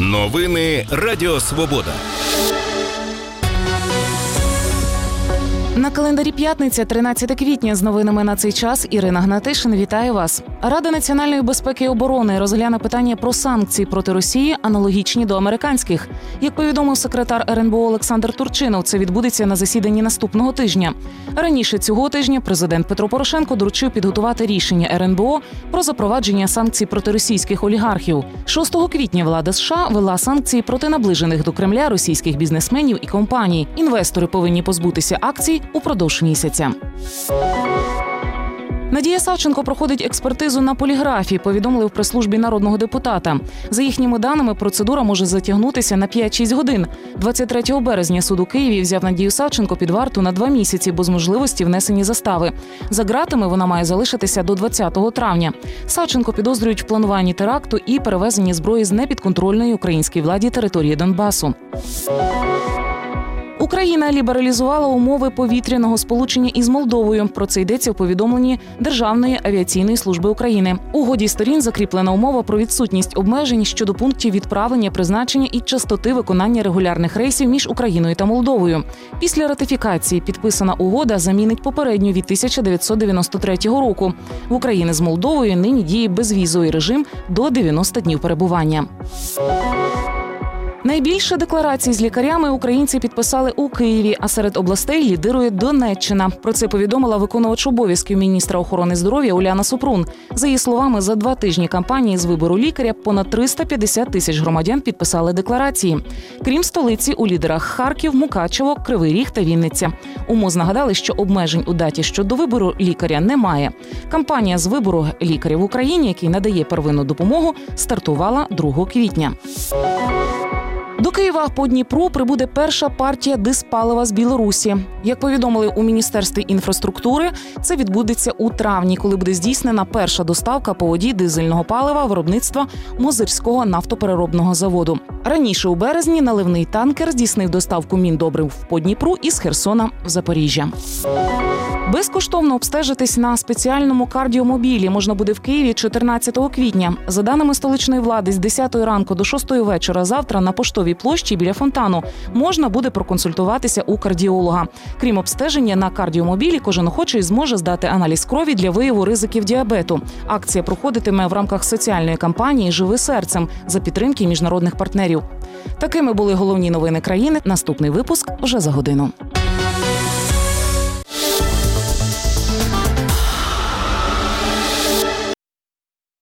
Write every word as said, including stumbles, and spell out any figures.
Новини Радіо Свобода. На календарі п'ятниця, тринадцяте квітня. З новинами на цей час Ірина Гнатишин вітає вас. Рада національної безпеки і оборони розгляне питання про санкції проти Росії, аналогічні до американських. Як повідомив секретар ер ен бе о Олександр Турчинов, це відбудеться на засіданні наступного тижня. Раніше цього тижня президент Петро Порошенко доручив підготувати рішення ер ен бе о про запровадження санкцій проти російських олігархів. шостого квітня влада США ввела санкції проти наближених до Кремля російських бізнесменів і компаній. Інвестори повинні позбутися акцій упродовж місяця. Надія Савченко проходить експертизу на поліграфі, повідомили в прес-службі народного депутата. За їхніми даними, процедура може затягнутися на п'ять-шість годин. двадцять третього березня суд у Києві взяв Надію Савченко під варту на два місяці без можливості внесення застави. За ґратами вона має залишитися до двадцятого травня. Савченко підозрюють в плануванні теракту і перевезенні зброї з непідконтрольної українській владі території Донбасу. Україна лібералізувала умови повітряного сполучення із Молдовою. Про це йдеться у повідомленні Державної авіаційної служби України. У угоді сторін закріплена умова про відсутність обмежень щодо пунктів відправлення, призначення і частоти виконання регулярних рейсів між Україною та Молдовою. Після ратифікації підписана угода замінить попередню від тисяча дев'ятсот дев'яносто третього року. В Україні з Молдовою нині діє безвізовий режим до дев'яноста днів перебування. Найбільше декларацій з лікарями українці підписали у Києві, а серед областей лідирує Донеччина. Про це повідомила виконувач обов'язків міністра охорони здоров'я Уляна Супрун. За її словами, за два тижні кампанії з вибору лікаря понад триста п'ятдесят тисяч громадян підписали декларації. Крім столиці, у лідерах Харків, Мукачево, Кривий Ріг та Вінниця. У МОЗ нагадали, що обмежень у даті щодо вибору лікаря немає. Кампанія з вибору лікаря в Україні, який надає первинну допомогу, стартувала другого квітня. До Києва по Дніпру прибуде перша партія дизпалива з Білорусі. Як повідомили у Міністерстві інфраструктури, це відбудеться у травні, коли буде здійснена перша доставка по воді дизельного палива виробництва Мозирського нафтопереробного заводу. Раніше у березні наливний танкер здійснив доставку міндобрив по Дніпру із Херсона в Запоріжжя. Безкоштовно обстежитись на спеціальному кардіомобілі можна буде в Києві чотирнадцятого квітня. За даними столичної влади, з десятої ранку до шостої вечора завтра на Поштовій площі біля фонтану можна буде проконсультуватися у кардіолога. Крім обстеження на кардіомобілі, кожен охочий зможе здати аналіз крові для вияву ризиків діабету. Акція проходитиме в рамках соціальної кампанії «Живи серцем» за підтримки міжнародних партнерів. Такими були головні новини країни. Наступний випуск вже за годину.